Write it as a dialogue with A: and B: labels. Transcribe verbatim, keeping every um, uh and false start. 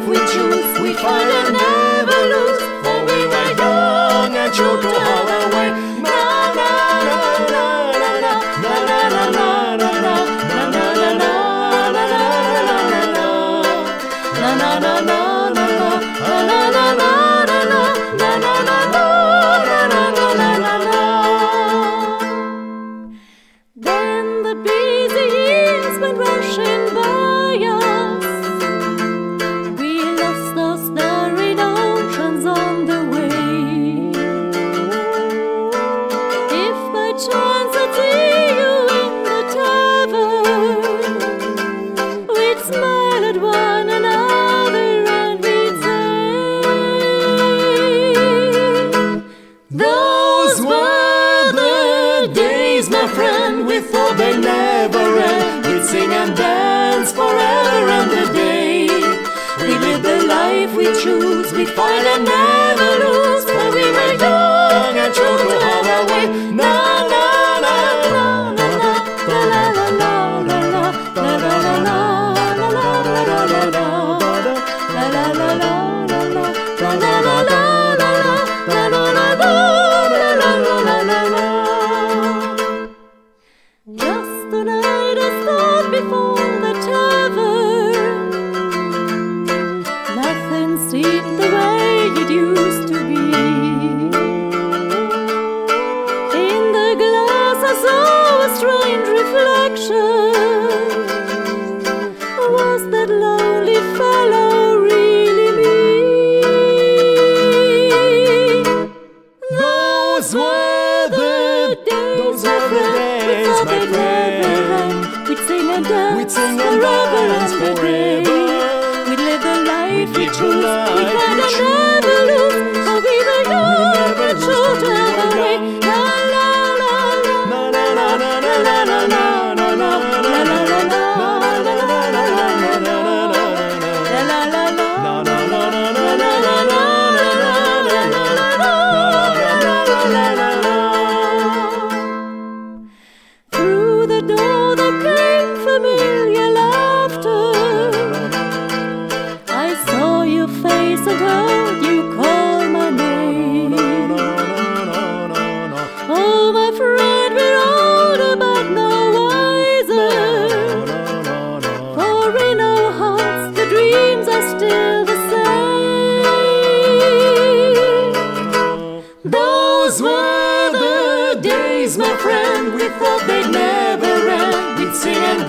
A: we choose, we find and never lose. For we were young and true to our way. Na na na na na na na na na na na na na na na na. Then the busy years went rushing by us. We lost those starry oceans on the way. If by chance I'd see you in the tavern, we'd smile at one another and we'd say, those were the days, my friend, we thought they'd never end. We'd sing and dance forever and a day. We live the life we choose, we'd find and never lose. For we were young and true to our way. Na na na na na na la la la la la la la la la just the night I stood before the tavern, nothing seemed the way it used to be. In the glass I saw a strange reflection. Was that lonely fellow really me? Those were the days, my friend, my friend. We'd sing and dance, we'd sing and forever and forever. We'd live the life we choose, we'd find and never lose. For we were young and true to our way. La la la la la la la la la la la la la Through the door there came familiar laughter. I saw your face and heard you call my name. Oh, my friend, we're older but no wiser. For in our hearts the dreams are still the same. Those were the days, my friend, we thought they'd never end. We'd sing and